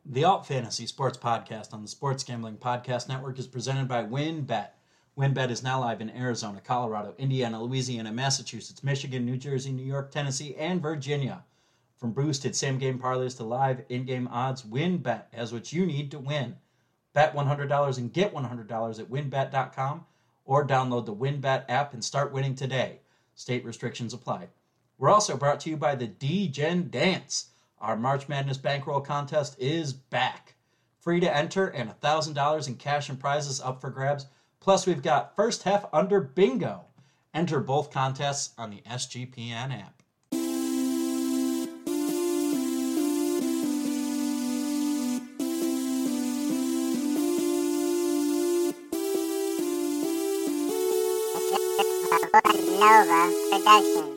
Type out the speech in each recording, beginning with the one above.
The Alt Fantasy Sports Podcast on the Sports Gambling Podcast Network is presented by WynnBET. WynnBET is now live in Arizona, Colorado, Indiana, Louisiana, Massachusetts, Michigan, New Jersey, New York, Tennessee, and Virginia. From boosted same-game parlays to live in-game odds, WynnBET has what you need to win. Bet $100 and get $100 at wynnbet.com or download the WynnBET app and start winning today. State restrictions apply. We're also brought to you by the D-Gen Dance. Our March Madness Bankroll contest is back. Free to enter and $1,000 in cash and prizes up for grabs. Plus, we've got first half under bingo. Enter both contests on the SGPN app. Nova Production.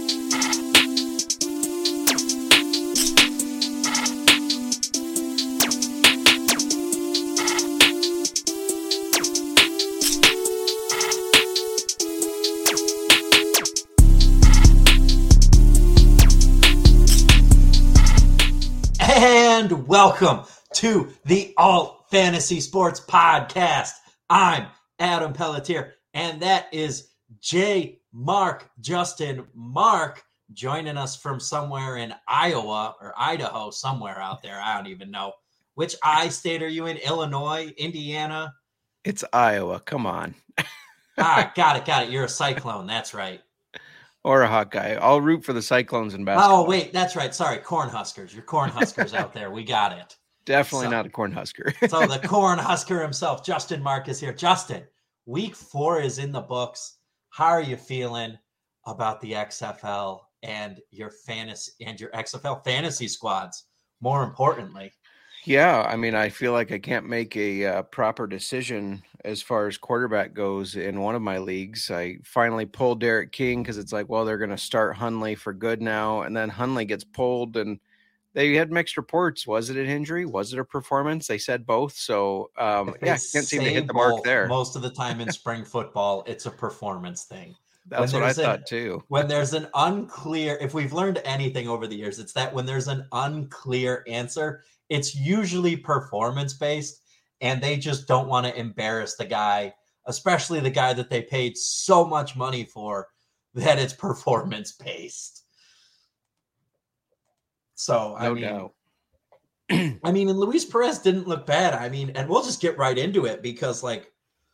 And welcome to the Alt Fantasy Sports Podcast. I'm Adam Pelletier, and that is J. Mark Justin Mark joining us from somewhere in Iowa or Idaho, somewhere out there. I don't even know. Which I-state are you in? Illinois, Indiana? It's Iowa. Come on. Got it. You're a Cyclone. That's right. Or a Hawkeye. I'll root for the Cyclones in basketball. Oh, wait. That's right. Sorry. Cornhuskers. You're Cornhuskers out there. We got it. Definitely not a Cornhusker. So the Cornhusker himself, Justin Mark, is here. Justin, week 4 is in the books. How are you feeling about the XFL and your fantasy and your XFL fantasy squads? More importantly, Yeah, I mean, I feel like I can't make a proper decision as far as quarterback goes in one of my leagues. I finally pulled Derek King because it's like, well, they're going to start Hundley for good now, and then Hundley gets pulled, and they had mixed reports. Was it an injury? Was it a performance? They said both. So, can't seem to hit the mark there. Most of the time in spring football, it's a performance thing. That's what I thought too. When there's an unclear, if we've learned anything over the years, it's that when there's an unclear answer, it's usually performance-based, and they just don't want to embarrass the guy, especially the guy that they paid so much money for, that it's performance-based. So, No doubt. I mean, and Luis Perez didn't look bad. I mean, and we'll just get right into it because, like,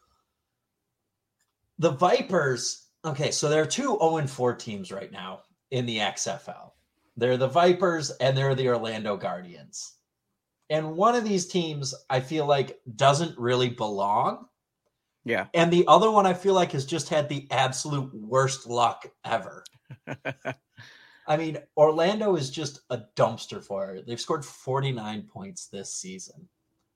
the Vipers, okay, so there are 2 0-4 teams right now in the XFL. They're the Vipers and they're the Orlando Guardians. And one of these teams, I feel like, doesn't really belong. Yeah. And the other one, I feel like, has just had the absolute worst luck ever. I mean, Orlando is just a dumpster fire. They've scored 49 points this season.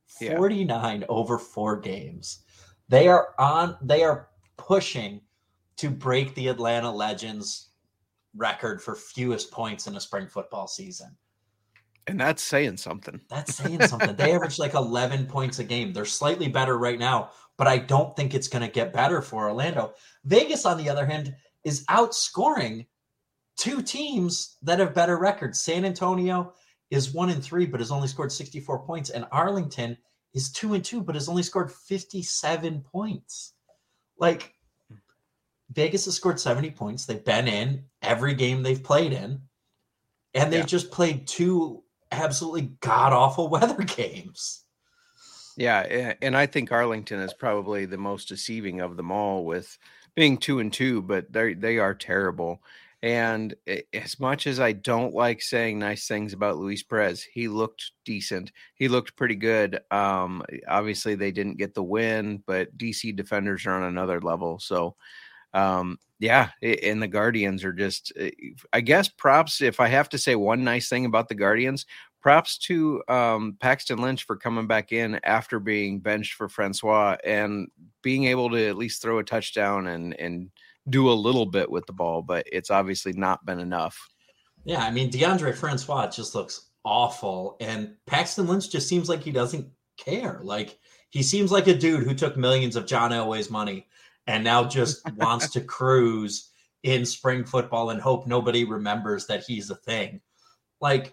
49 over 4 games. They are pushing to break the Atlanta Legends record for fewest points in a spring football season. And that's saying something. They average like 11 points a game. They're slightly better right now, but I don't think it's going to get better for Orlando. Vegas, on the other hand, is outscoring 2 teams that have better records. San Antonio is 1-3, but has only scored 64 points. And Arlington is 2-2, but has only scored 57 points. Like, Vegas has scored 70 points. They've been in every game they've played in. And they've just played 2 absolutely god-awful weather games. Yeah, and I think Arlington is probably the most deceiving of them all with being 2-2, but they are terrible. And as much as I don't like saying nice things about Luis Perez, he looked decent. He looked pretty good. Obviously, they didn't get the win, but DC defenders are on another level. So, and the Guardians are just, I guess, props. If I have to say one nice thing about the Guardians, props to Paxton Lynch for coming back in after being benched for Francois and being able to at least throw a touchdown and do a little bit with the ball, but it's obviously not been enough. Yeah, I mean, DeAndre Francois just looks awful, and Paxton Lynch just seems like he doesn't care. Like, he seems like a dude who took millions of John Elway's money and now just wants to cruise in spring football and hope nobody remembers that he's a thing. Like,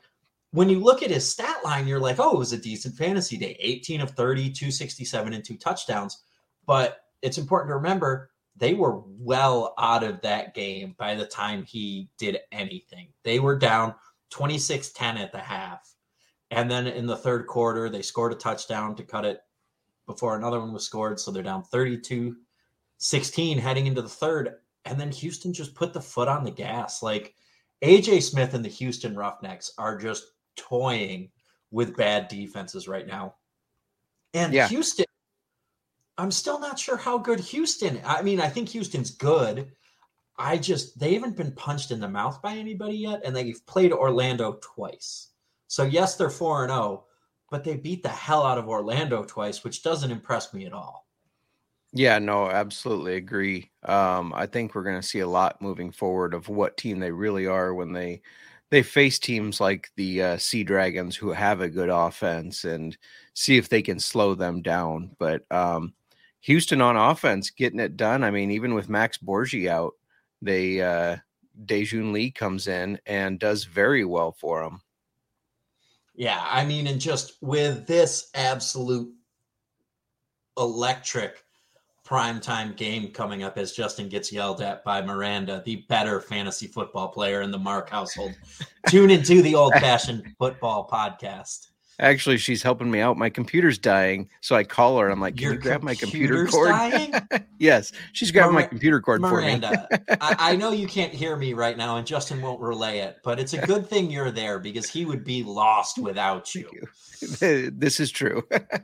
when you look at his stat line, you're like, oh, it was a decent fantasy day. 18 of 30, 267 and 2 touchdowns. But it's important to remember they were well out of that game by the time he did anything. They were down 26-10 at the half. And then in the third quarter, they scored a touchdown to cut it before another one was scored. So they're down 32-16 heading into the third. And then Houston just put the foot on the gas. Like, A.J. Smith and the Houston Roughnecks are just toying with bad defenses right now. And Houston, I'm still not sure how good Houston. I mean, I think Houston's good. They haven't been punched in the mouth by anybody yet, and they've played Orlando twice. So yes, they're 4-0, but they beat the hell out of Orlando twice, which doesn't impress me at all. Yeah, no, absolutely agree. I think we're going to see a lot moving forward of what team they really are when they face teams like the Sea Dragons, who have a good offense, and see if they can slow them down. But Houston on offense, getting it done. I mean, even with Max Borgi out, Dejun Lee comes in and does very well for them. Yeah, I mean, and just with this absolute electric primetime game coming up, as Justin gets yelled at by Miranda, the better fantasy football player in the Mark household. Tune into the Old Fashioned Football Podcast. Actually, she's helping me out. My computer's dying, so I call her. I'm like, "Can you grab my computer cord?" Dying? Yes, she's grabbing my computer cord Miranda, for me. I know you can't hear me right now, and Justin won't relay it, but it's a good thing you're there because he would be lost without you. This is true.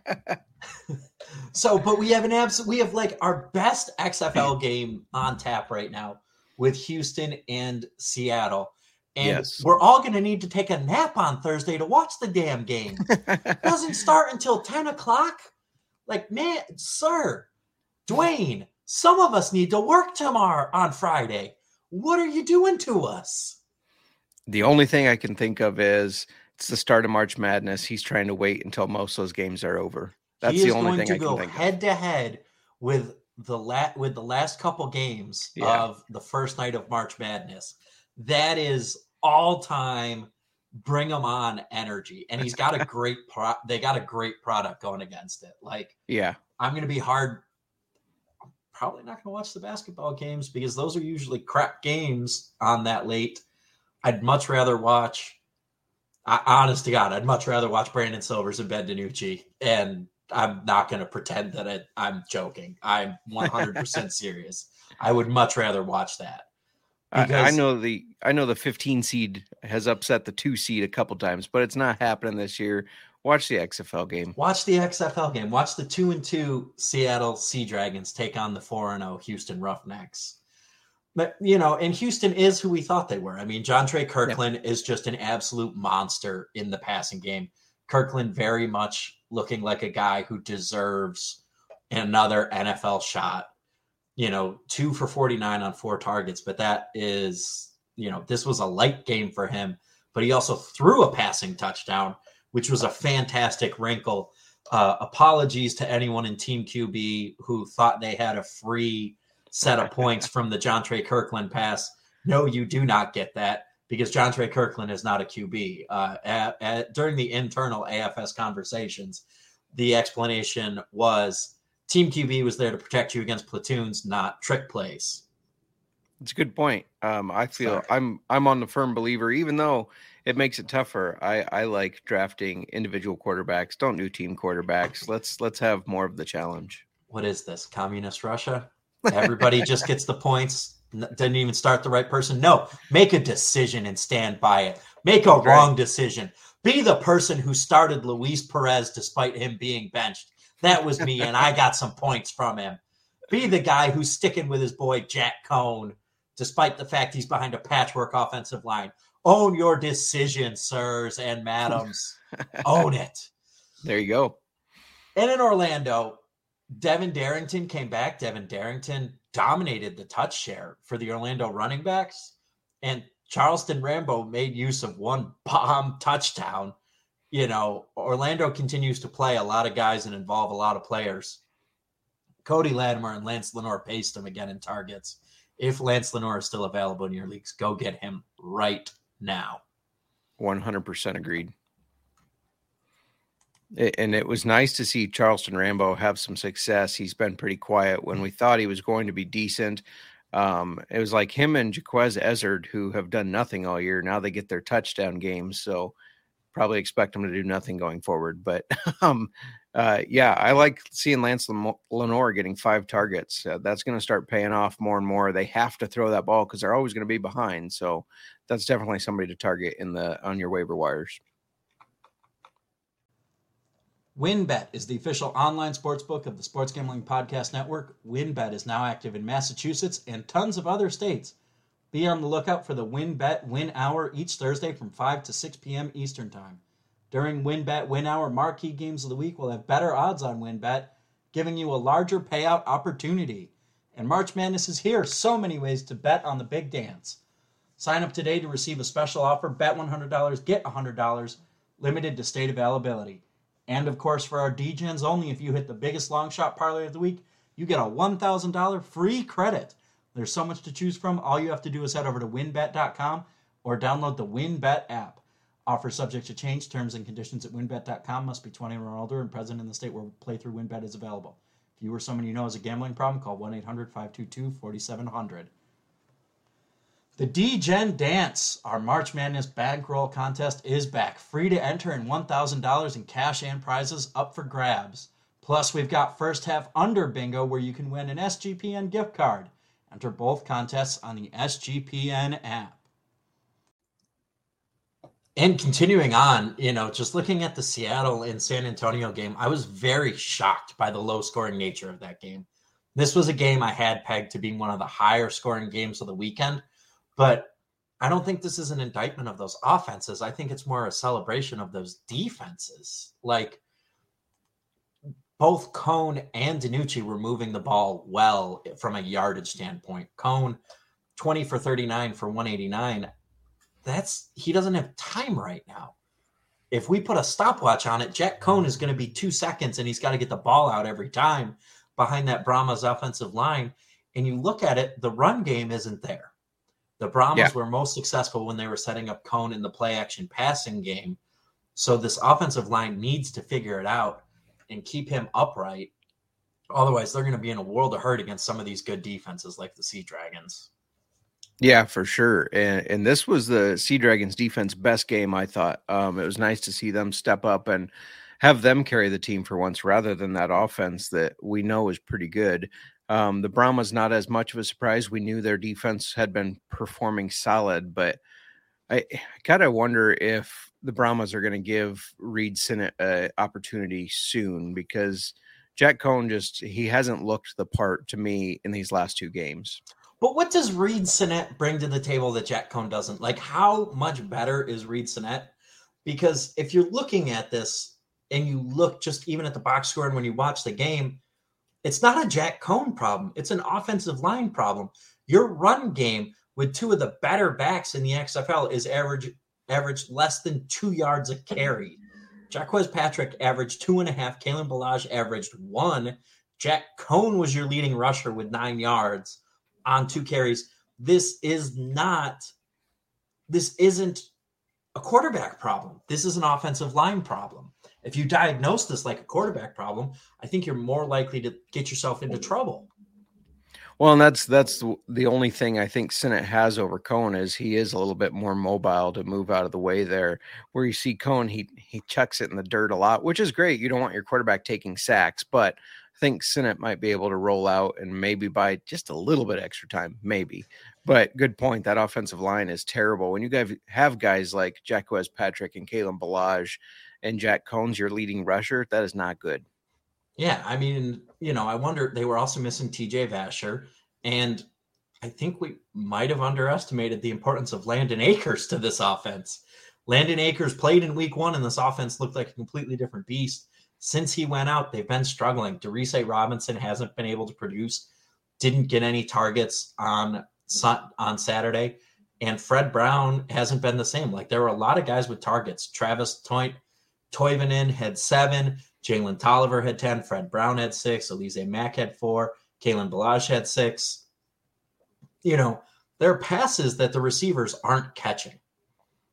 So, but we have like our best XFL game on tap right now with Houston and Seattle. And we're all going to need to take a nap on Thursday to watch the damn game. It doesn't start until 10 o'clock. Like, man, sir, Dwayne, some of us need to work tomorrow on Friday. What are you doing to us? The only thing I can think of is it's the start of March Madness. He's trying to wait until most of those games are over. That's the only thing I can think of. He is going to go head-to-head with the last couple games of the first night of March Madness. That is all-time bring them on energy, and he's got a great they got a great product going against it. Like, I'm going to be hard. I'm probably not going to watch the basketball games because those are usually crap games on that late. I'd much rather watch. Honest to God, I'd much rather watch Brandon Silvers and Ben DiNucci, and I'm not going to pretend that I'm joking. I'm 100% serious. I would much rather watch that. I know the 15 seed has upset the 2 seed a couple times, but it's not happening this year. Watch the XFL game. Watch the XFL game. Watch the 2-2 Seattle Sea Dragons take on the 4-0 Houston Roughnecks. But, and Houston is who we thought they were. I mean, Jontre Kirkland is just an absolute monster in the passing game. Kirkland very much looking like a guy who deserves another NFL shot. 2 for 49 on 4 targets, but that is, this was a light game for him, but he also threw a passing touchdown, which was a fantastic wrinkle. Apologies to anyone in Team QB who thought they had a free set of points from the Jontre Kirkland pass. No, you do not get that because Jontre Kirkland is not a QB. During the internal AFS conversations, the explanation was Team QB was there to protect you against platoons, not trick plays. It's a good point. I feel I'm on the firm believer, even though it makes it tougher. I like drafting individual quarterbacks. Don't do team quarterbacks. Let's have more of the challenge. What is this? Communist Russia? Everybody just gets the points. Didn't even start the right person. No, make a decision and stand by it. Make a wrong decision. Be the person who started Luis Perez despite him being benched. That was me, and I got some points from him. Be the guy who's sticking with his boy Jack Cohn, despite the fact he's behind a patchwork offensive line. Own your decision, sirs and madams. Own it. There you go. And in Orlando, Devin Darrington came back. Devin Darrington dominated the touch share for the Orlando running backs. And Charleston Rambo made use of one bomb touchdown. Orlando continues to play a lot of guys and involve a lot of players. Cody Latimer and Lance Lenoir paced him again in targets. If Lance Lenoir is still available in your leagues, go get him right now. 100% agreed. And it was nice to see Charleston Rambo have some success. He's been pretty quiet when we thought he was going to be decent. It was like him and Jaquez Ezzard, who have done nothing all year. Now they get their touchdown games, so probably expect them to do nothing going forward. But yeah, I like seeing Lance Lenore getting 5 targets. That's going to start paying off more and more. They have to throw that ball because they're always going to be behind. So that's definitely somebody to target on your waiver wires. WynnBET is the official online sportsbook of the Sports Gambling Podcast Network. WynnBET is now active in Massachusetts and tons of other states. Be on the lookout for the WynnBET Win Hour each Thursday from 5 to 6 p.m. Eastern Time. During WynnBET Win Hour, marquee games of the week will have better odds on WynnBET, giving you a larger payout opportunity. And March Madness is here. So many ways to bet on the big dance. Sign up today to receive a special offer. Bet $100, get $100, limited to state availability. And, of course, for our DGens only, if you hit the biggest long shot parlay of the week, you get a $1,000 free credit. There's so much to choose from. All you have to do is head over to wynnbet.com or download the WynnBET app. Offer subject to change. Terms and conditions at wynnbet.com. Must be 21 or older and present in the state where playthrough WynnBET is available. If you or someone you know has a gambling problem, call 1-800-522-4700. The D-Gen Dance, our March Madness bankroll contest, is back. Free to enter and $1,000 in cash and prizes up for grabs. Plus, we've got first half under bingo where you can win an SGPN gift card. Enter both contests on the SGPN app. And continuing on, just looking at the Seattle and San Antonio game, I was very shocked by the low-scoring nature of that game. This was a game I had pegged to being one of the higher-scoring games of the weekend. But I don't think this is an indictment of those offenses. I think it's more a celebration of those defenses. Like, both Cone and DiNucci were moving the ball well from a yardage standpoint. Cone, 20 for 39 for 189. He doesn't have time right now. If we put a stopwatch on it, Jack Cone is going to be 2 seconds, and he's got to get the ball out every time behind that Brahmas offensive line. And you look at it, the run game isn't there. The Brahmas were most successful when they were setting up Cone in the play-action passing game. So this offensive line needs to figure it out and keep him upright. Otherwise, they're going to be in a world of hurt against some of these good defenses like the Sea Dragons. Yeah, for sure. And this was the Sea Dragons defense best game, I thought. It was nice to see them step up and have them carry the team for once rather than that offense that we know is pretty good. The Brahmas, not as much of a surprise. We knew their defense had been performing solid, but I kind of wonder if the Brahmas are going to give Reed Sinnett an opportunity soon because Jack Cone he hasn't looked the part to me in these last 2 games. But what does Reed Sinnett bring to the table that Jack Cone doesn't? Like, how much better is Reed Sinnett? Because if you're looking at this and you look just even at the box score and when you watch the game, it's not a Jack Cone problem. It's an offensive line problem. Your run game with 2 of the better backs in the XFL is averaged less than 2 yards a carry. Jaquez Patrick averaged 2.5. Kalen Ballage averaged 1. Jack Cone was your leading rusher with 9 yards on 2 carries. This isn't a quarterback problem. This is an offensive line problem. If you diagnose this like a quarterback problem, I think you're more likely to get yourself into trouble. Well, and that's the only thing I think Sinnett has over Cone is he is a little bit more mobile to move out of the way there. Where you see Cone, he chucks it in the dirt a lot, which is great. You don't want your quarterback taking sacks, but I think Sinnett might be able to roll out and maybe buy just a little bit extra time, maybe. But good point. That offensive line is terrible. When you guys have guys like Jaquez Patrick and Kalen Ballage and Jack Cone's your leading rusher, that is not good. Yeah, I mean, I wonder, they were also missing TJ Vasher, and I think we might have underestimated the importance of Landon Akers to this offense. Landon Akers played in week 1, and this offense looked like a completely different beast. Since he went out, they've been struggling. Dereese Robinson hasn't been able to produce, didn't get any targets on Saturday, and Fred Brown hasn't been the same. Like, there were a lot of guys with targets. Travis Toivonen had 7. Jalen Tolliver had 10. Fred Brown had 6. Alize Mack had 4. Kalen Ballage had 6. There are passes that the receivers aren't catching.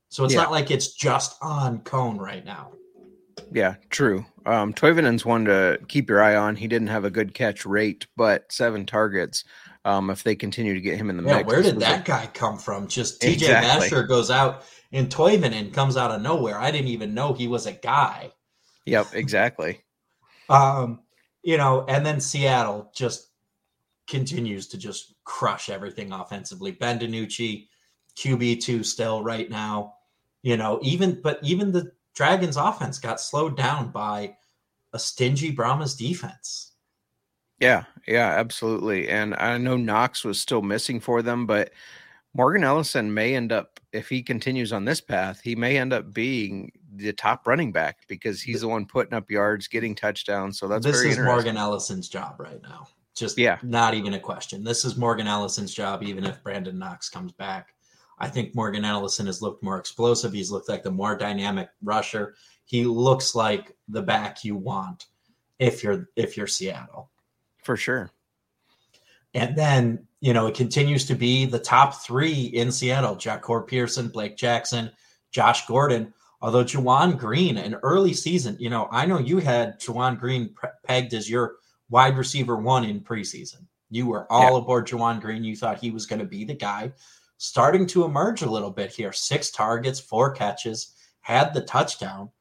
So it's Yeah. not like it's just on Cone right now. Yeah, true. Toivonen's one to keep your eye on. He didn't have a good catch rate, but 7 targets. If they continue to get him in the mix. Where did that guy come from? Just TJ Exactly. Vasher goes out and Toivonen comes out of nowhere. I didn't even know he was a guy. Yep, exactly. And then Seattle just continues to just crush everything offensively. Ben DiNucci, QB2 still right now. Even the Dragons offense got slowed down by a stingy Brahmas defense. Yeah, absolutely. And I know Knox was still missing for them, but Morgan Ellison may end up, if he continues on this path, he may end up being the top running back because he's the one putting up yards, getting touchdowns. So that's this very is interesting. Morgan Ellison's job right now. Not even a question. This is Morgan Ellison's job, even if Brandon Knox comes back. I think Morgan Ellison has looked more explosive. He's looked like the more dynamic rusher. He looks like the back you want if you're Seattle. For sure. And then, it continues to be the top 3 in Seattle: Jahcour Pearson, Blake Jackson, Josh Gordon. Although Juwan Green, an early season, I know you had Juwan Green pegged as your wide receiver 1 in preseason. You were all aboard Juwan Green. You thought he was going to be the guy. Starting to emerge a little bit here. 6 targets, 4 catches, had the touchdown.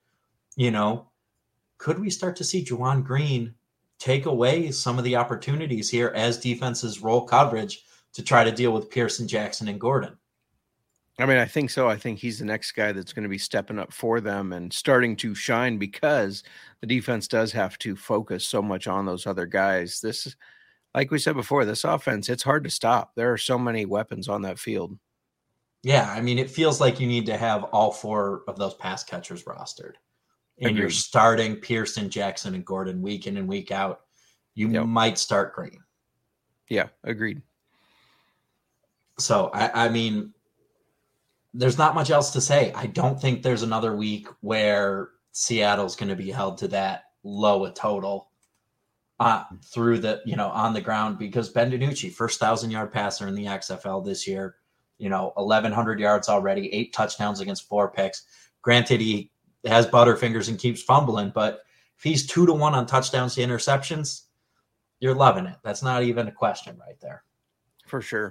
Could we start to see Juwan Green take away some of the opportunities here as defenses roll coverage to try to deal with Pearson, Jackson, and Gordon? I mean, I think so. I think he's the next guy that's going to be stepping up for them and starting to shine because the defense does have to focus so much on those other guys. This is, like we said before, this offense, it's hard to stop. There are so many weapons on that field. Yeah, I mean, it feels like you need to have all 4 of those pass catchers rostered. And Agreed. You're starting Pearson, Jackson, and Gordon week in and week out. You might start Green. Yeah, agreed. So, I mean, there's not much else to say. I don't think there's another week where Seattle's going to be held to that low a total through the, on the ground, because Ben DiNucci, first 1,000-yard passer in the XFL this year, 1,100 yards already, 8 touchdowns against 4 picks. Granted, he has butterfingers and keeps fumbling, but if he's 2-1 on touchdowns to interceptions, you're loving it. That's not even a question right there. For sure.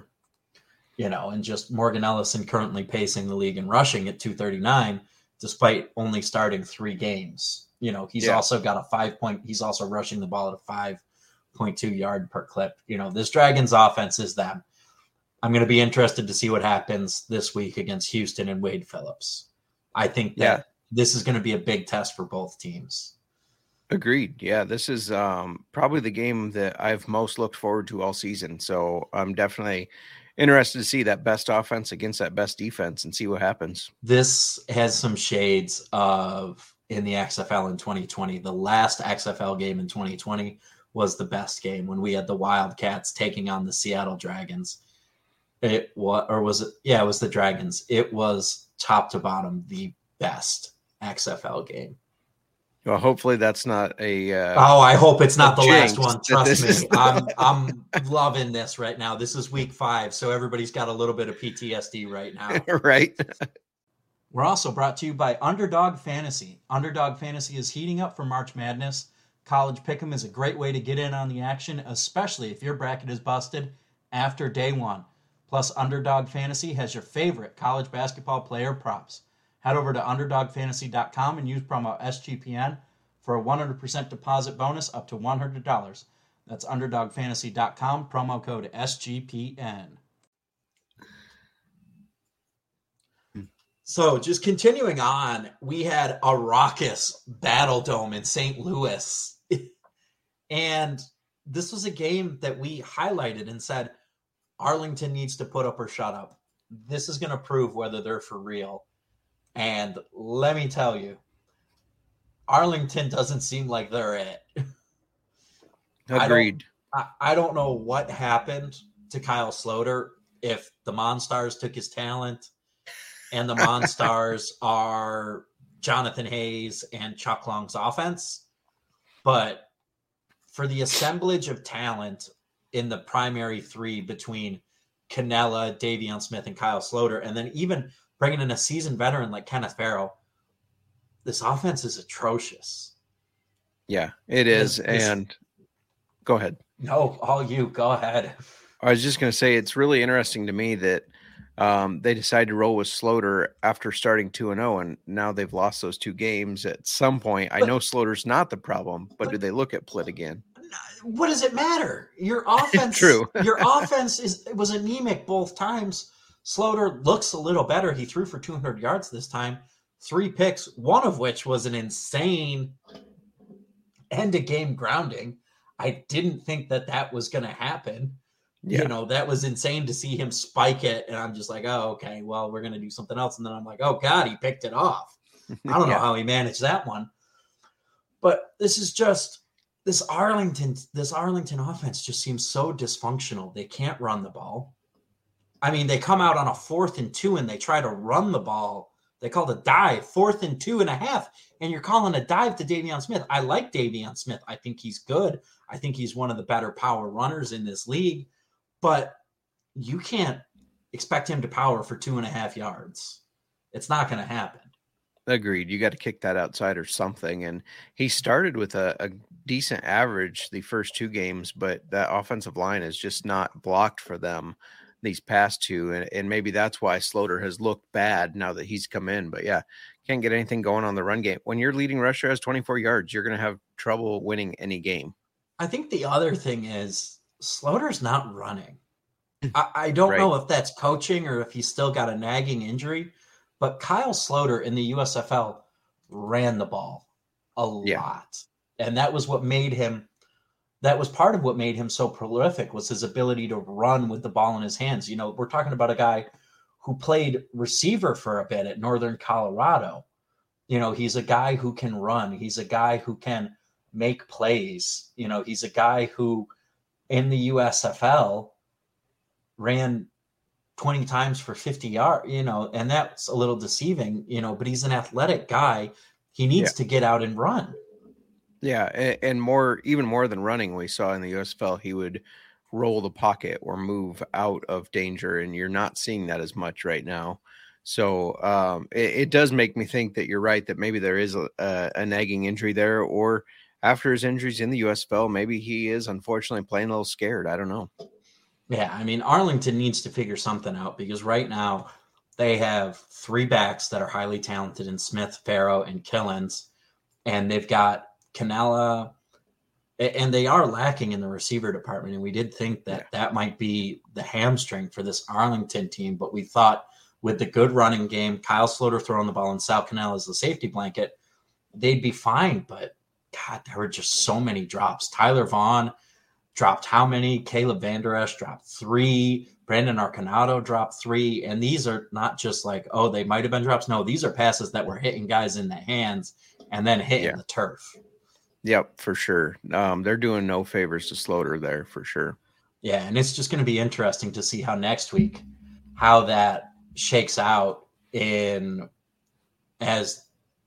And just Morgan Ellison currently pacing the league in rushing at 239, despite only starting 3 games. He's also got a 5 he's also rushing the ball at a 5.2 yard per clip. This Dragons offense is them. I'm going to be interested to see what happens this week against Houston and Wade Phillips. I think that this is going to be a big test for both teams. Agreed. Yeah, this is probably the game that I've most looked forward to all season. So I'm definitely interested to see that best offense against that best defense and see what happens. This has some shades of in the XFL in 2020. The last XFL game in 2020 was the best game when we had the Wildcats taking on the Seattle Dragons. It was the Dragons. It was top to bottom the best XFL game. Well, hopefully that's not a. I hope it's not the jinx. last one. Trust me, I'm loving this right now. This is week 5, so everybody's got a little bit of PTSD right now. Right. We're also brought to you by Underdog Fantasy. Underdog Fantasy is heating up for March Madness. College Pick'em is a great way to get in on the action, especially if your bracket is busted after day 1. Plus, Underdog Fantasy has your favorite college basketball player props. Head over to UnderdogFantasy.com and use promo SGPN for a 100% deposit bonus up to $100. That's UnderdogFantasy.com, promo code SGPN. So just continuing on, we had a raucous Battle Dome in St. Louis. And this was a game that we highlighted and said, Arlington needs to put up or shut up. This is going to prove whether they're for real. And let me tell you, Arlington doesn't seem like they're it. Agreed. I don't know what happened to Kyle Sloter, if the Monstars took his talent and the Monstars are Jonathan Hayes and Chuck Long's offense. But for the assemblage of talent in the primary 3 between Cannella, Davion Smith, and Kyle Sloter, and then even bringing in a seasoned veteran like Kenneth Farrell, this offense is atrocious. Yeah, it is. And go ahead. No, all you. Go ahead. I was just going to say, it's really interesting to me that they decided to roll with Sloter after starting 2-0, and now they've lost those 2 games. At some point, I know Sloter's not the problem, but do they look at Plitt again? What does it matter? Your offense, True. Your offense was anemic both times. Sloter looks a little better. He threw for 200 yards this time, 3 picks, one of which was an insane end-of-game grounding. I didn't think that was going to happen. Yeah. You know, that was insane to see him spike it. And I'm just like, oh, okay, well, we're going to do something else. And then I'm like, oh, God, he picked it off. I don't know how he managed that one. But this Arlington offense just seems so dysfunctional. They can't run the ball. I mean, they come out on a 4th and 2 and they try to run the ball. They called a dive, 4th and 2.5, and you're calling a dive to Davion Smith. I like Davion Smith. I think he's good. I think he's one of the better power runners in this league, but you can't expect him to power for 2.5 yards. It's not going to happen. Agreed. You got to kick that outside or something. And he started with a decent average the first 2 games, but that offensive line is just not blocked for them these past 2. And maybe that's why Sloter has looked bad now that he's come in. But yeah, can't get anything going on the run game. When your leading rusher has 24 yards, you're going to have trouble winning any game. I think the other thing is Sloter's not running. I don't know if that's coaching or if he's still got a nagging injury, but Kyle Sloter in the USFL ran the ball a lot. And that was what made him, that was part of what made him so prolific, was his ability to run with the ball in his hands. You know, we're talking about a guy who played receiver for a bit at Northern Colorado. You know, he's a guy who can run. He's a guy who can make plays. You know, he's a guy who in the USFL ran 20 times for 50 yards, you know, and that's a little deceiving, you know, but he's an athletic guy. He needs to get out and run. Yeah. And even more than running, we saw in the USFL, he would roll the pocket or move out of danger. And you're not seeing that as much right now. So it does make me think that you're right, that maybe there is a nagging injury there, or after his injuries in the USFL, maybe he is unfortunately playing a little scared. I don't know. Yeah, I mean, Arlington needs to figure something out, because right now they have 3 backs that are highly talented in Smith, Farrow, and Killens, and they've got Canella, and they are lacking in the receiver department, and we did think that might be the hamstring for this Arlington team, but we thought with the good running game, Kyle Sloter throwing the ball, and Sal Canella as the safety blanket, they'd be fine, but God, there were just so many drops. Tyler Vaughn dropped how many? Caleb Van Der Esch dropped 3. Brandon Arconado dropped 3. And these are not just like, oh, they might have been drops. No, these are passes that were hitting guys in the hands and then hitting the turf. Yep, for sure. They're doing no favors to Sloter there, for sure. Yeah, and it's just going to be interesting to see how next week, how that shakes out as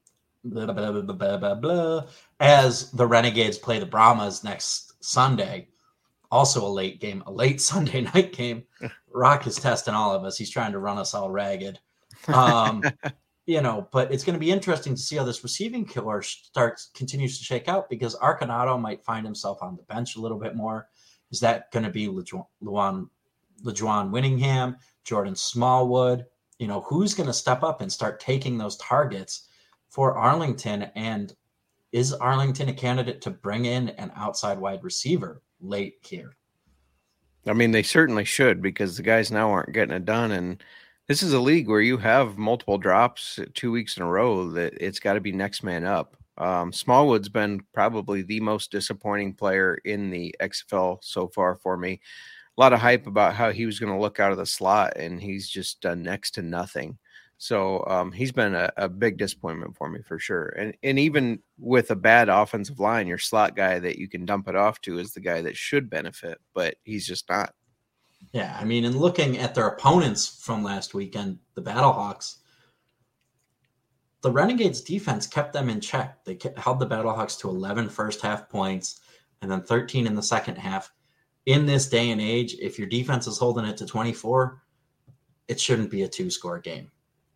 as the Renegades play the Brahmas next Sunday. Also a late Sunday night game. Rock is testing all of us. He's trying to run us all ragged. You know, but it's going to be interesting to see how this receiving core continues to shake out, because Arconado might find himself on the bench a little bit more. Is that going to be LeJuan Winningham, Jordan Smallwood? You know, who's going to step up and start taking those targets for Arlington? And is Arlington a candidate to bring in an outside wide receiver late here? I mean, they certainly should, because the guys now aren't getting it done. And this is a league where you have multiple drops 2 weeks in a row, that it's got to be next man up. Smallwood's been probably the most disappointing player in the XFL so far for me. A lot of hype about how he was going to look out of the slot, and he's just done next to nothing. So he's been a big disappointment for me, for sure. And even with a bad offensive line, your slot guy that you can dump it off to is the guy that should benefit, but he's just not. Yeah, I mean, and looking at their opponents from last weekend, the Battlehawks, the Renegades defense kept them in check. They held the Battlehawks to 11 first half points and then 13 in the second half. In this day and age, if your defense is holding it to 24, it shouldn't be a 2-score game.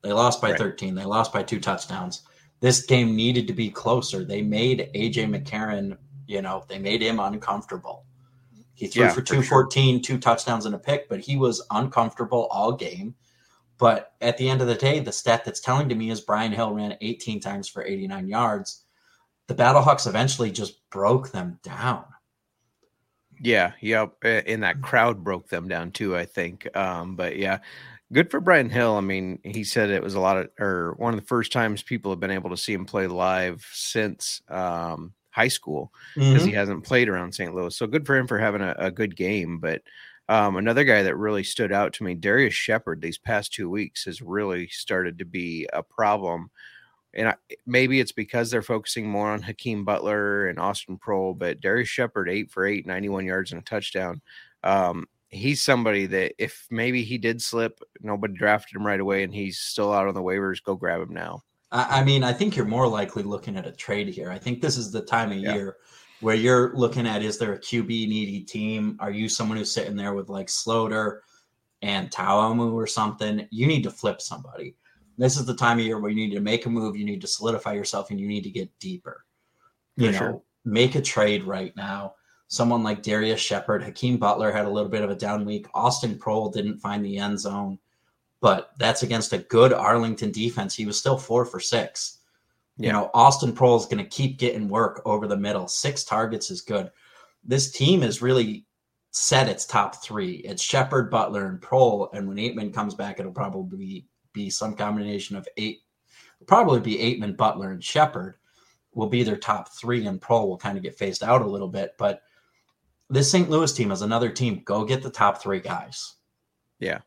They lost by Right. 13. They lost by 2 touchdowns. This game needed to be closer. They made A.J. McCarron, they made him uncomfortable. He threw for For sure. 214, 2 touchdowns and a pick, but he was uncomfortable all game. But at the end of the day, the stat that's telling to me is Brian Hill ran 18 times for 89 yards. The Battlehawks eventually just broke them down. Yeah, and that crowd broke them down too, I think. But yeah, good for Brian Hill. I mean, he said it was one of the first times people have been able to see him play live since high school, because he hasn't played around St. Louis. So good for him for having a good game. But another guy that really stood out to me, Darius Shepard, these past 2 weeks has really started to be a problem. And maybe it's because they're focusing more on Hakeem Butler and Austin Proehl, but Darius Shepard, 8 for 8, 91 yards and a touchdown. He's somebody that if maybe he did slip, nobody drafted him right away, and he's still out on the waivers, go grab him now. I mean, I think you're more likely looking at a trade here. I think this is the time of year where you're looking at, is there a QB needy team? Are you someone who's sitting there with like Sloter and Taomu or something? You need to flip somebody. This is the time of year where you need to make a move, you need to solidify yourself, and you need to get deeper. Make a trade right now. Someone like Darius Shepard, Hakeem Butler had a little bit of a down week. Austin Proehl didn't find the end zone, but that's against a good Arlington defense. He was still 4 for 6. Austin Proehl is going to keep getting work over the middle. 6 targets is good. This team is really set its top 3. It's Shepard, Butler, and Proehl, and when Aitman comes back, it'll probably be some combination of 8. It'll probably be Aitman, Butler, and Shepard will be their top 3, and Proehl will kind of get phased out a little bit. But this St. Louis team is another team. Go get the top 3 guys. Yeah.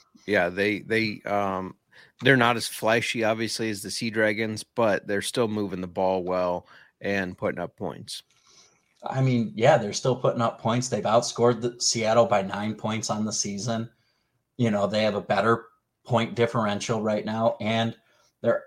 They're not as flashy, obviously, as the Sea Dragons, but they're still moving the ball well and putting up points. I mean, they're still putting up points. They've outscored Seattle by 9 points on the season. They have a better point differential right now, and they're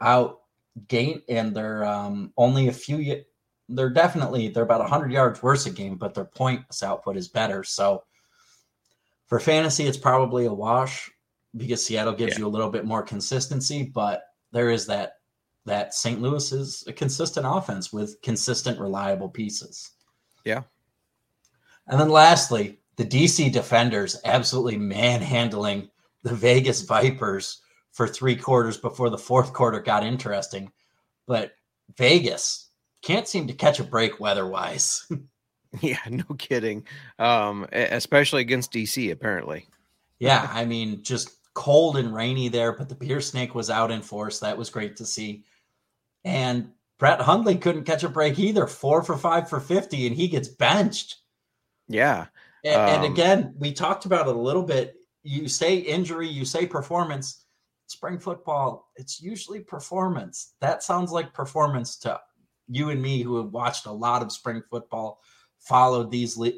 they're only a few. They're about 100 yards worse a game, but their points output is better. So for fantasy, it's probably a wash because Seattle gives you a little bit more consistency, but there is that St. Louis is a consistent offense with consistent, reliable pieces. Yeah. And then lastly, the DC Defenders absolutely manhandling the Vegas Vipers for 3 quarters before the fourth quarter got interesting. But Vegas can't seem to catch a break weather-wise. Yeah, no kidding. Especially against DC, apparently. Yeah, I mean, just cold and rainy there, but the beer snake was out in force. That was great to see. And Brett Hundley couldn't catch a break either. 4 for 5 for 50, and he gets benched. Yeah. And again, we talked about it a little bit. You say injury, you say performance. Spring football, it's usually performance. That sounds like performance to you and me, who have watched a lot of spring football, followed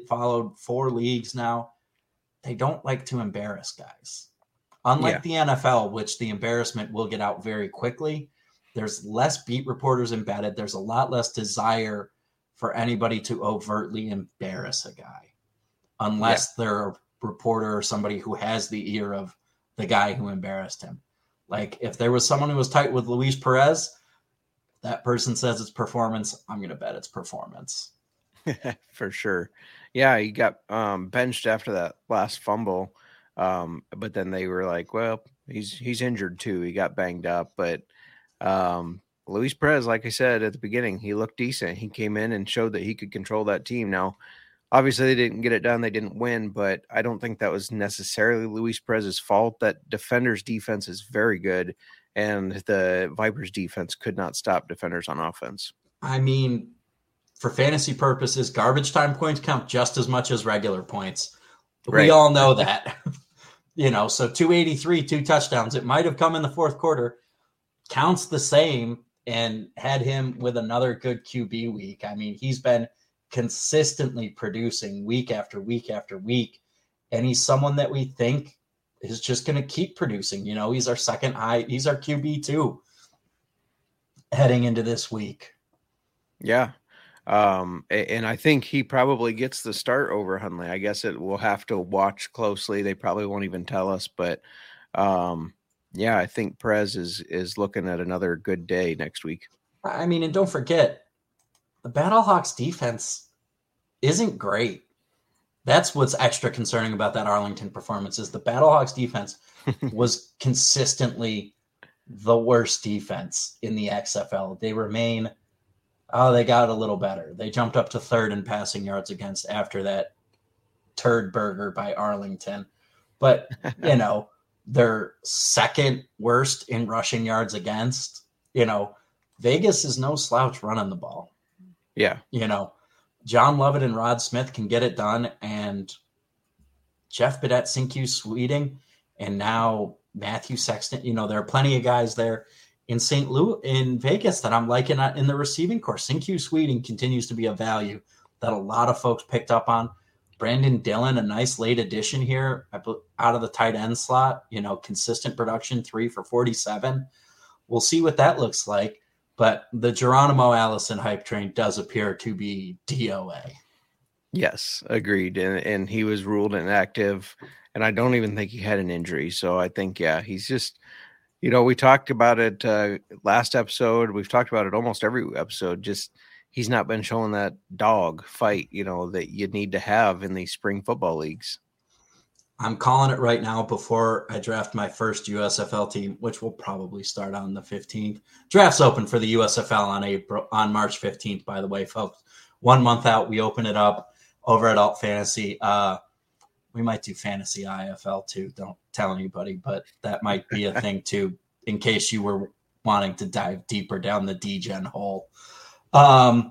4 leagues now. They don't like to embarrass guys. Unlike the NFL, which the embarrassment will get out very quickly, there's less beat reporters embedded. There's a lot less desire for anybody to overtly embarrass a guy, unless they're a reporter or somebody who has the ear of the guy who embarrassed him. Like if there was someone who was tight with Luis Perez, that person says it's performance, I'm going to bet it's performance. For sure. Yeah, he got benched after that last fumble. But then they were like, well, he's injured too. He got banged up. But Luis Perez, like I said at the beginning, he looked decent. He came in and showed that he could control that team. Now, obviously, they didn't get it done. They didn't win, but I don't think that was necessarily Luis Perez's fault. That Defenders' defense is very good, and the Vipers' defense could not stop Defenders on offense. I mean, for fantasy purposes, garbage time points count just as much as regular points. Right. We all know that. So 283, 2 touchdowns. It might have come in the fourth quarter. Counts the same, and had him with another good QB week. I mean, he's been consistently producing week after week after week, and he's someone that we think is just going to keep producing. He's our he's our QB too heading into this week. Yeah. And I think he probably gets the start over Hundley. I guess we'll have to watch closely. They probably won't even tell us, but Yeah, I think Perez is looking at another good day next week. I mean, and don't forget, the Battlehawks defense isn't great. That's what's extra concerning about that Arlington performance is the Battlehawks defense was consistently the worst defense in the XFL. They remain, they got a little better. They jumped up to third in passing yards against after that turd burger by Arlington. But, they're second worst in rushing yards against. Vegas is no slouch running the ball. Yeah. John Lovett and Rod Smith can get it done, and Jeff Badette, Sinkyu Sweeting, and now Matthew Sexton. There are plenty of guys there in in Vegas that I'm liking in the receiving corps. Sinkyu Sweeting continues to be a value that a lot of folks picked up on. Brandon Dillon, a nice late addition here out of the tight end slot. Consistent production, 3 for 47. We'll see what that looks like. But the Geronimo Allison hype train does appear to be DOA. Yes, agreed. And he was ruled inactive, and I don't even think he had an injury. So I think, he's just, we talked about it last episode. We've talked about it almost every episode. Just he's not been showing that dog fight, that you need to have in these spring football leagues. I'm calling it right now before I draft my first USFL team, which will probably start on the 15th. Draft's open for the USFL on March 15th, by the way, folks. 1 month out, we open it up over at Alt Fantasy. We might do Fantasy IFL too. Don't tell anybody, but that might be a thing too, in case you were wanting to dive deeper down the DGen hole. But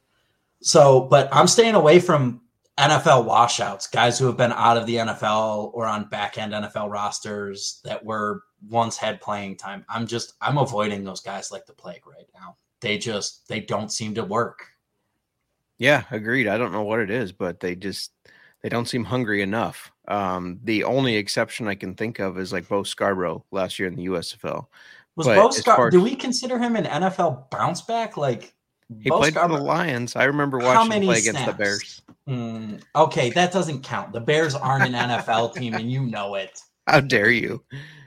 I'm staying away from NFL washouts, guys who have been out of the NFL or on back-end NFL rosters that were once had playing time. I'm avoiding those guys like the plague right now. They don't seem to work. Yeah, agreed. I don't know what it is, but they don't seem hungry enough. The only exception I can think of is like Bo Scarborough last year in the USFL. Bo Scarborough? Do we consider him an NFL bounce back? He played for the Lions. I remember watching him play against the Bears. Okay, that doesn't count. The Bears aren't an NFL team, and you know it. How dare you?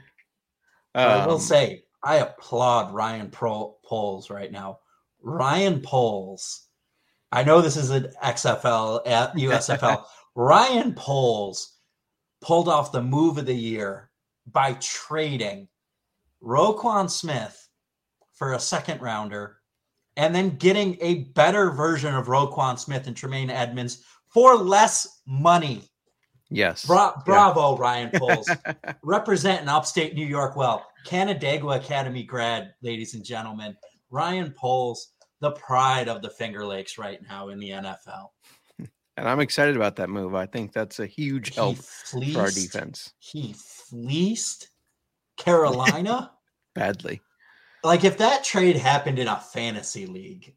I will say, I applaud Ryan Poles right now. Ryan Poles. I know this is an XFL at USFL. Ryan Poles pulled off the move of the year by trading Roquan Smith for a second rounder and then getting a better version of Roquan Smith and Tremaine Edmonds for less money. Yes. Bravo, Ryan Poles. Representing upstate New York well. Canandaigua Academy grad, ladies and gentlemen. Ryan Poles, the pride of the Finger Lakes right now in the NFL. And I'm excited about that move. I think that's a huge help for our defense. He fleeced Carolina badly. If that trade happened in a fantasy league,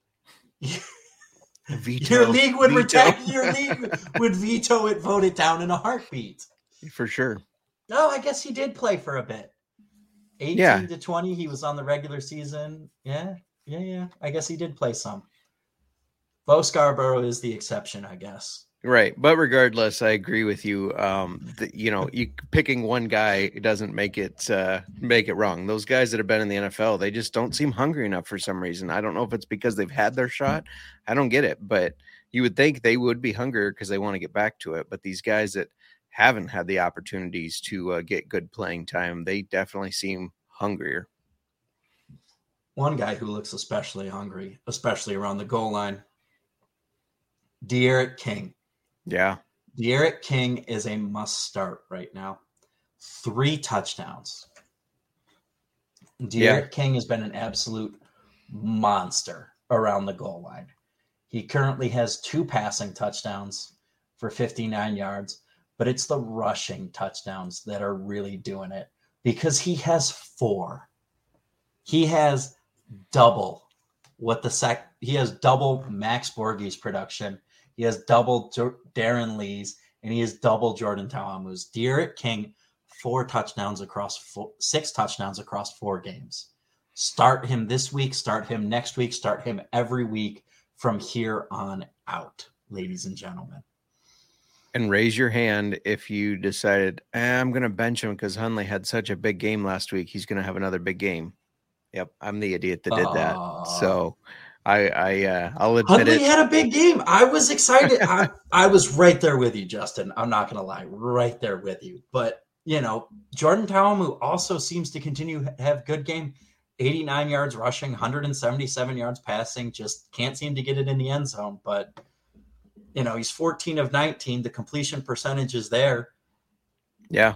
your league would veto it, vote it down in a heartbeat. For sure. No, I guess he did play for a bit. 18 to 20, he was on the regular season. Yeah. I guess he did play some. Bo Scarborough is the exception, I guess. Right. But regardless, I agree with you. You picking one guy doesn't make it wrong. Those guys that have been in the NFL, they just don't seem hungry enough for some reason. I don't know if it's because they've had their shot. I don't get it. But you would think they would be hungrier because they want to get back to it. But these guys that haven't had the opportunities to get good playing time, they definitely seem hungrier. One guy who looks especially hungry, especially around the goal line, D'Eriq King. Yeah. D'Eriq King is a must start right now. 3 touchdowns. D'Eriq King has been an absolute monster around the goal line. He currently has 2 passing touchdowns for 59 yards, but it's the rushing touchdowns that are really doing it because he has 4. He has double he has double Max Borghi's production. He has double Darren Lee's, and he has double Jordan Ta'amu's. D'Eriq King, 6 touchdowns across 4 games. Start him this week, start him next week, start him every week from here on out, ladies and gentlemen. And raise your hand if you decided, I'm going to bench him because Hundley had such a big game last week. He's going to have another big game. Yep, I'm the idiot that did that. So I'll admit Hundley it. had a big game. I was excited. I was right there with you, Justin. I'm not going to lie, right there with you. But, Jordan Ta'amu also seems to continue to have good game. 89 yards rushing, 177 yards passing. Just can't seem to get it in the end zone. But, he's 14 of 19. The completion percentage is there. Yeah.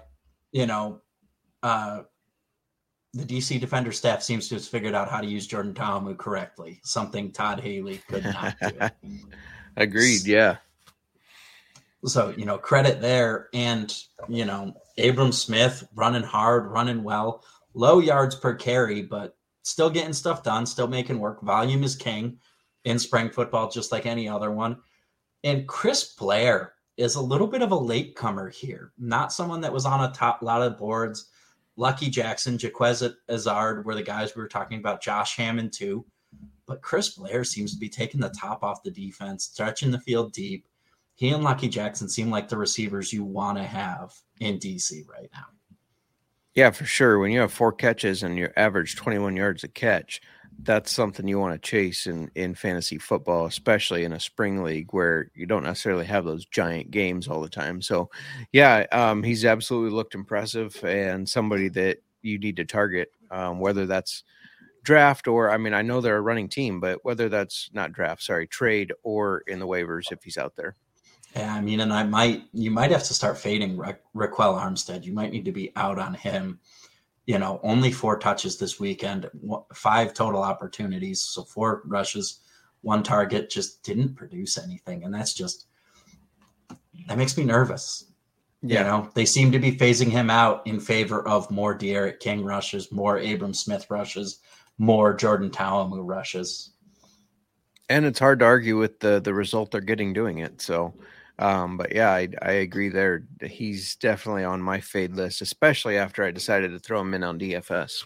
The DC defender staff seems to have figured out how to use Jordan Ta'amu correctly, something Todd Haley could not do. Agreed, yeah. So, credit there. And, Abram Smith running hard, running well, low yards per carry, but still getting stuff done, still making work. Volume is king in spring football, just like any other one. And Chris Blair is a little bit of a latecomer here, not someone that was on a top lot of boards. Lucky Jackson, Jaquez Azard were the guys we were talking about, Josh Hammond too. But Chris Blair seems to be taking the top off the defense, stretching the field deep. He and Lucky Jackson seem like the receivers you want to have in DC right now. Yeah, for sure. When you have 4 catches and you average 21 yards a catch, that's something you want to chase in fantasy football, especially in a spring league where you don't necessarily have those giant games all the time. So, yeah, he's absolutely looked impressive and somebody that you need to target, whether that's draft or, I know they're a running team, but whether that's not draft, trade or in the waivers if he's out there. Yeah, and you might have to start fading Raquel Armstead. You might need to be out on him. Only 4 touches this weekend, 5 total opportunities. So 4 rushes, 1 target, just didn't produce anything. And that makes me nervous. Yeah. They seem to be phasing him out in favor of more De'Aaron King rushes, more Abram Smith rushes, more Jordan Ta'amu rushes. And it's hard to argue with the result they're getting doing it. So, but yeah, I agree there. He's definitely on my fade list, especially after I decided to throw him in on DFS.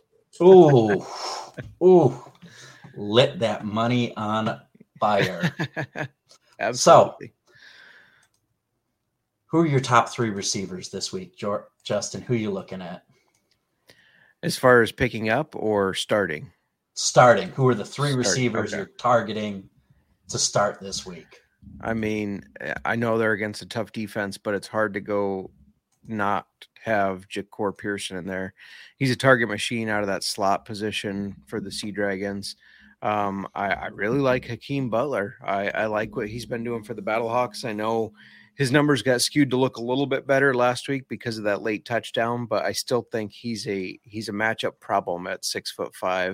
Ooh, lit that money on fire. Absolutely. So, who are your top 3 receivers this week, Justin? Who are you looking at? As far as picking up or starting? Starting. Who are the 3 receivers you're targeting to start this week? I know they're against a tough defense, but it's hard to go not have Ja'Cory Pearson in there. He's a target machine out of that slot position for the Sea Dragons. I really like Hakeem Butler. I like what he's been doing for the Battlehawks. I know his numbers got skewed to look a little bit better last week because of that late touchdown, but I still think he's a matchup problem at 6'5".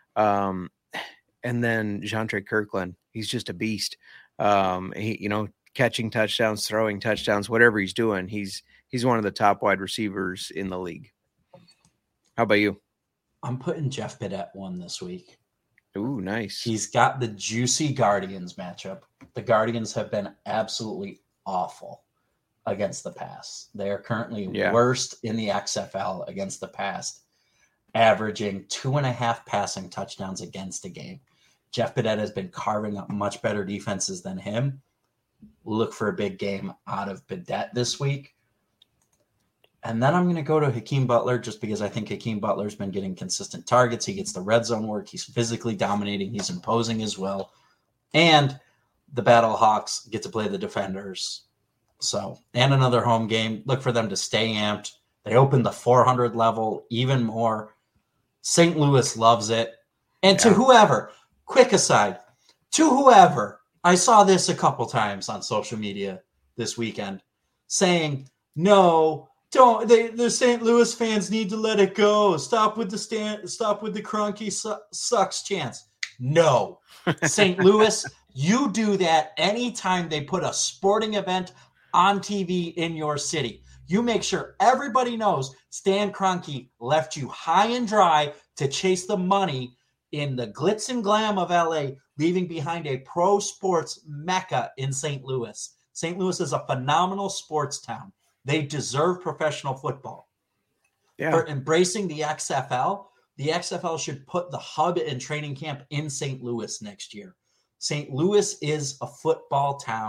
And then Jontre Kirkland, he's just a beast. He, catching touchdowns, throwing touchdowns, whatever he's doing, he's one of the top wide receivers in the league. How about you? I'm putting Jeff Bidette 1 this week. Ooh, nice. He's got the juicy Guardians matchup. The Guardians have been absolutely awful against the pass. They are currently worst in the XFL against the pass, averaging 2.5 passing touchdowns against a game. Jeff Bidette has been carving up much better defenses than him. Look for a big game out of Bidette this week. And then I'm going to go to Hakeem Butler just because I think Hakeem Butler's been getting consistent targets. He gets the red zone work. He's physically dominating. He's imposing as well. And the Battlehawks get to play the defenders. So, and another home game. Look for them to stay amped. They open the 400 level even more. St. Louis loves it. And to whoever, quick aside, to whoever, I saw this a couple times on social media this weekend saying, no, don't, the St. Louis fans need to let it go. Stop with the Kroenke sucks chance. No, St. Louis, you do that anytime they put a sporting event on TV in your city. You make sure everybody knows Stan Kroenke left you high and dry to chase the money in the glitz and glam of LA, leaving behind a pro sports mecca in St. Louis. St. Louis is a phenomenal sports town. They deserve professional football. Yeah. For embracing the XFL should put the hub and training camp in St. Louis next year. St. Louis is a football town,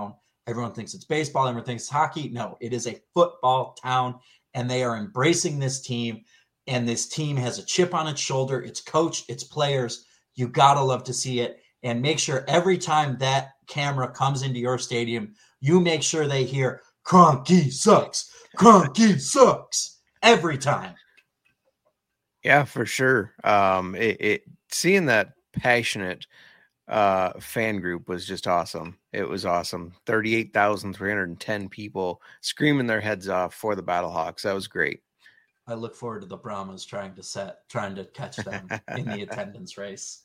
Everyone thinks it's baseball. Everyone thinks it's hockey. No, it is a football town, and they are embracing this team. And this team has a chip on its shoulder. It's coach, it's players. You got to love to see it. And make sure every time that camera comes into your stadium, you make sure they hear, Kroenke sucks. Kroenke sucks. Every time. Yeah, for sure. Seeing that passionate fan group was just awesome. It was awesome. 38,310 people screaming their heads off for the Battlehawks. That was great. I look forward to the Brahmas trying to catch them in the attendance race.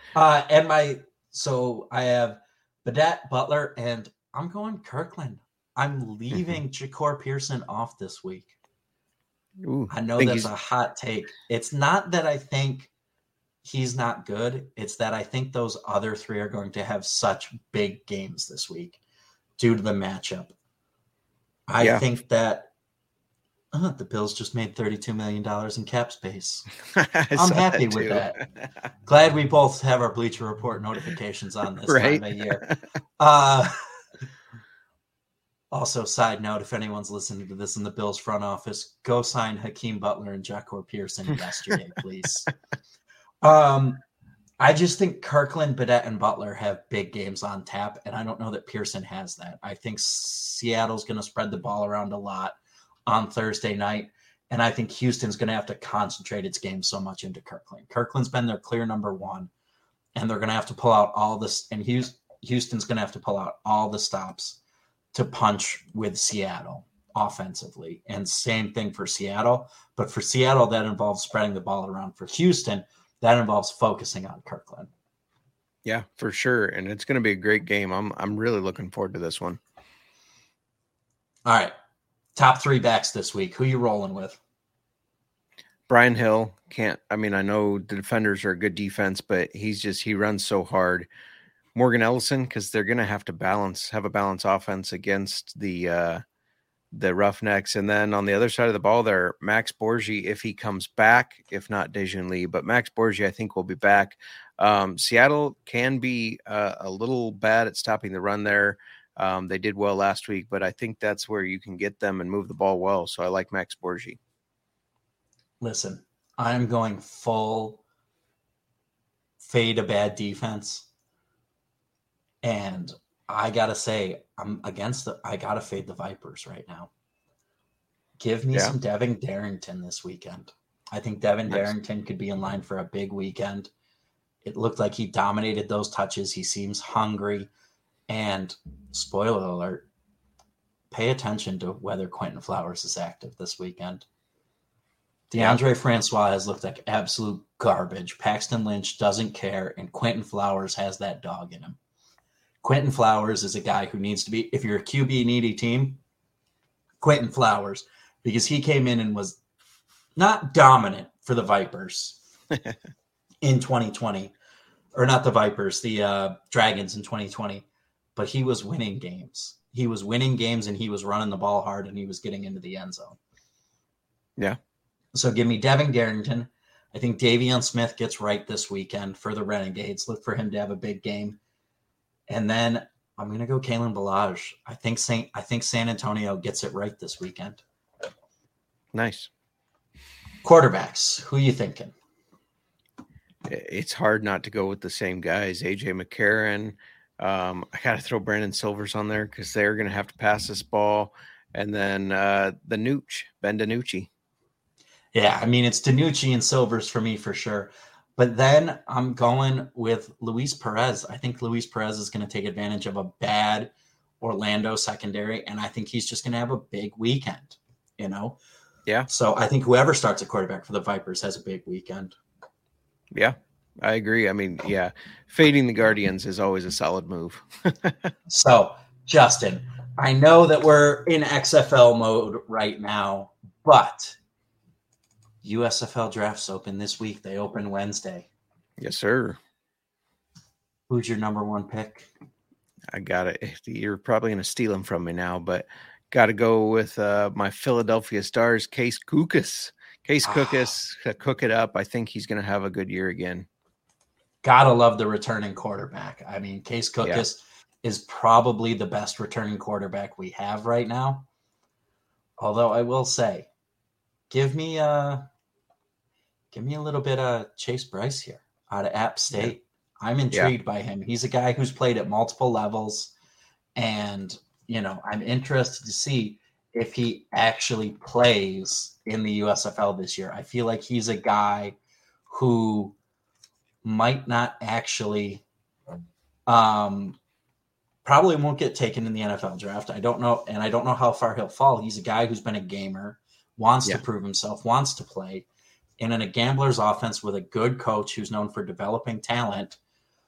So I have Badette, Butler, and I'm going Kirkland. I'm leaving Jahcour Pearson off this week. Ooh, I know that's a hot take. It's not that I think he's not good. It's that I think those other three are going to have such big games this week due to the matchup. I think that the Bills just made $32 million in cap space. I'm happy with that. Glad we both have our Bleacher Report notifications on this time of year. Also, side note, if anyone's listening to this in the Bills front office, go sign Hakeem Butler and Jahcour Pearson yesterday, please. I just think Kirkland, Badette, and Butler have big games on tap, and I don't know that Pearson has that. I think Seattle's going to spread the ball around a lot on Thursday night, and I think Houston's going to have to concentrate its game so much into Kirkland. Kirkland's been their clear number one, and they're going to have to pull out all this, and Houston's going to have to pull out all the stops to punch with Seattle offensively. And same thing for Seattle. But for Seattle, that involves spreading the ball around. For Houston, that involves focusing on Kirkland. Yeah, for sure. And it's going to be a great game. I'm really looking forward to this one. All right. Top three backs this week. Who you rolling with? Brian Hill I know the defenders are a good defense, but he runs so hard. Morgan Ellison, because they're going to have a balanced offense against the Roughnecks. And then on the other side of the ball there, Max Borgi, if he comes back, if not Dejan Lee, but Max Borgi, I think, will be back. Seattle can be a little bad at stopping the run there. They did well last week, but I think that's where you can get them and move the ball well. So I like Max Borgi. Listen, I'm going full fade a bad defense. And I got to say, I got to fade the Vipers right now. Give me some Devin Darrington this weekend. I think Devin Darrington could be in line for a big weekend. It looked like he dominated those touches. He seems hungry. And spoiler alert, pay attention to whether Quentin Flowers is active this weekend. DeAndre Francois has looked like absolute garbage. Paxton Lynch doesn't care, and Quentin Flowers has that dog in him. Quentin Flowers is a guy who needs to be, if you're a QB needy team, Quentin Flowers, because he came in and was not dominant for the Vipers in 2020, or not the Vipers, the Dragons in 2020, but he was winning games. He was winning games, and he was running the ball hard, and he was getting into the end zone. Yeah. So give me Devin Darrington. I think Davion Smith gets right this weekend for the Renegades. Look for him to have a big game. And then I'm going to go Kalen Ballage. I think San Antonio gets it right this weekend. Nice. Quarterbacks, who are you thinking? It's hard not to go with the same guys. AJ McCarron. I got to throw Brandon Silvers on there because they're going to have to pass this ball. And then the Nooch, Ben DiNucci. Yeah, I mean, it's DiNucci and Silvers for me for sure. But then I'm going with Luis Perez. I think Luis Perez is going to take advantage of a bad Orlando secondary, and I think he's just going to have a big weekend, Yeah. So I think whoever starts a quarterback for the Vipers has a big weekend. Yeah, I agree. I mean, yeah, fading the Guardians is always a solid move. So, Justin, I know that we're in XFL mode right now, but USFL drafts open this week. They open Wednesday. Yes, sir. Who's your number one pick? I got it. You're probably going to steal him from me now, but got to go with my Philadelphia Stars, Case Cookus. Case Cookus, cook it up. I think he's going to have a good year again. Gotta love the returning quarterback. I mean, Case Cookus is probably the best returning quarterback we have right now. Although I will say, give me a little bit of Chase Bryce here out of App State. Yeah. I'm intrigued by him. He's a guy who's played at multiple levels, and I'm interested to see if he actually plays in the USFL this year. I feel like he's a guy who might not actually probably won't get taken in the NFL draft. I don't know, and I don't know how far he'll fall. He's a guy who's been a gamer, wants to prove himself, wants to play. And in a gambler's offense with a good coach who's known for developing talent,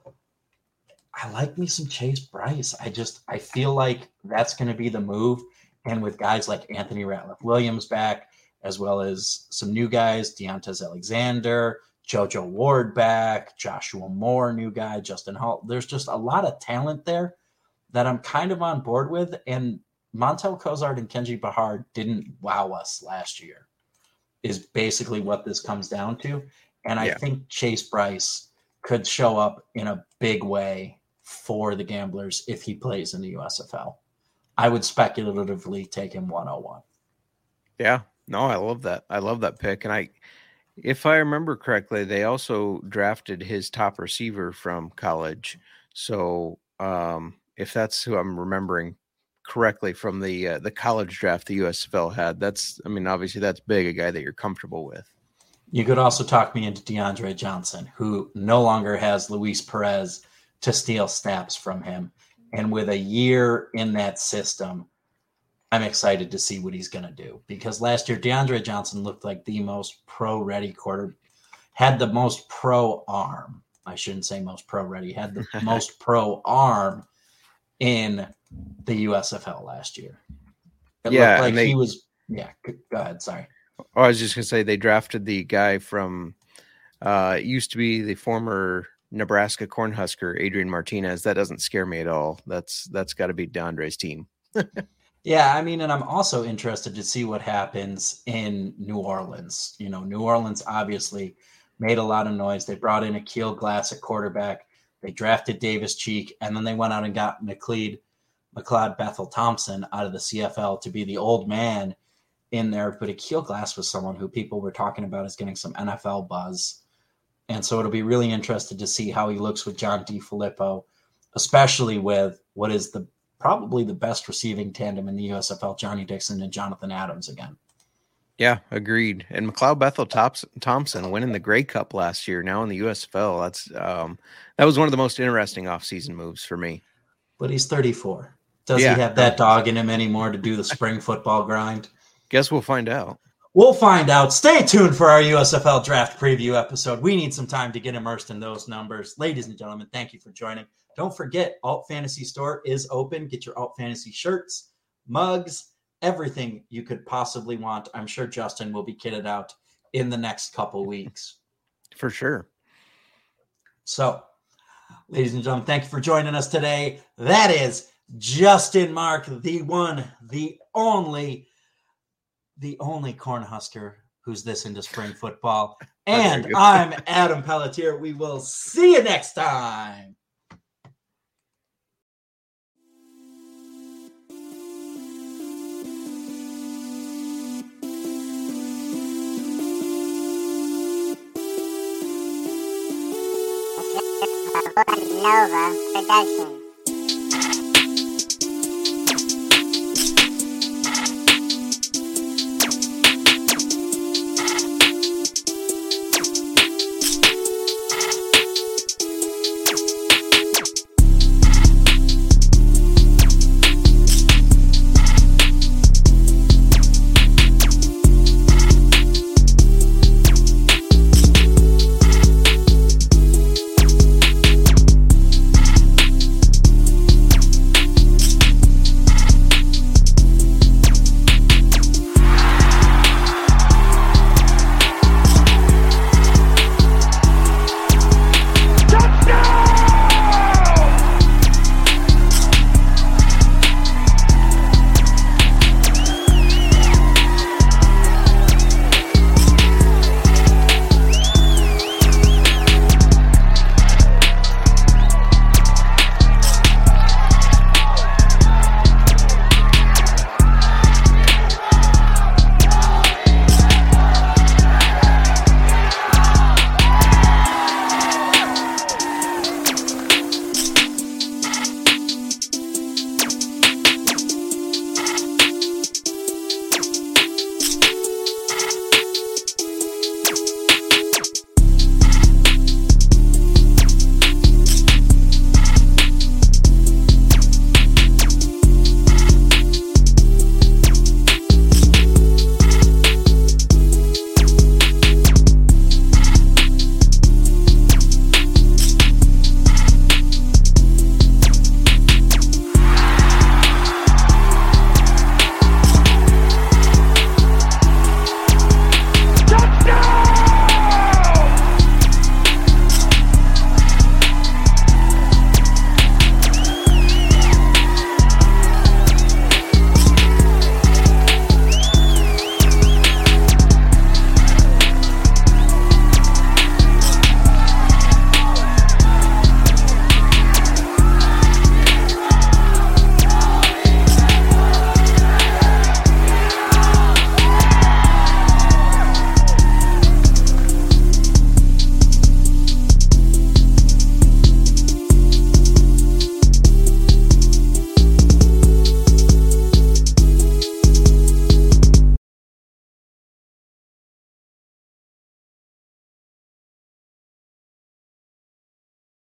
I like me some Chase Bryce. I feel like that's going to be the move. And with guys like Anthony Ratliff-Williams back, as well as some new guys, Deontay Alexander, JoJo Ward back, Joshua Moore, new guy, Justin Hall. There's just a lot of talent there that I'm kind of on board with. And Montel Cozart and Kenji Bahar didn't wow us last year, is basically what this comes down to. And I think Chase Bryce could show up in a big way for the Gamblers if he plays in the USFL. I would speculatively take him 101. Yeah, no, I love that. I love that pick. And if I remember correctly, they also drafted his top receiver from college. So if that's who I'm remembering correctly from the college draft the USFL had, obviously that's big, a guy that you're comfortable with. You could also talk me into DeAndre Johnson, who no longer has Luis Perez to steal snaps from him. And with a year in that system, I'm excited to see what he's going to do. Because last year, DeAndre Johnson looked like the most pro-ready quarterback, had the most pro arm. I shouldn't say most pro-ready, had the most pro arm in the USFL last year. It looked like he was – go ahead, sorry. Oh, I was just going to say they drafted the guy from used to be the former – Nebraska Cornhusker, Adrian Martinez. That doesn't scare me at all. That's got to be DeAndre's team. Yeah, and I'm also interested to see what happens in New Orleans. New Orleans obviously made a lot of noise. They brought in Akil Glass at quarterback. They drafted Davis Cheek, and then they went out and got McLeod Bethel Thompson out of the CFL to be the old man in there. But Akil Glass was someone who people were talking about as getting some NFL buzz. And so it'll be really interesting to see how he looks with John DeFilippo, especially with what is probably the best receiving tandem in the USFL, Johnny Dixon and Jonathan Adams again. Yeah, agreed. And McLeod Bethel Thompson winning the Grey Cup last year, now in the USFL. That was one of the most interesting offseason moves for me. But he's 34. Does he have that dog in him anymore to do the spring football grind? Guess we'll find out. We'll find out. Stay tuned for our USFL draft preview episode. We need some time to get immersed in those numbers. Ladies and gentlemen, thank you for joining. Don't forget, Alt Fantasy Store is open. Get your Alt Fantasy shirts, mugs, everything you could possibly want. I'm sure Justin will be kitted out in the next couple weeks. For sure. So, ladies and gentlemen, thank you for joining us today. That is Justin Mark, the one, the only Cornhusker who's this into spring football. And I'm Adam Pelletier. We will see you next time. Nova Production.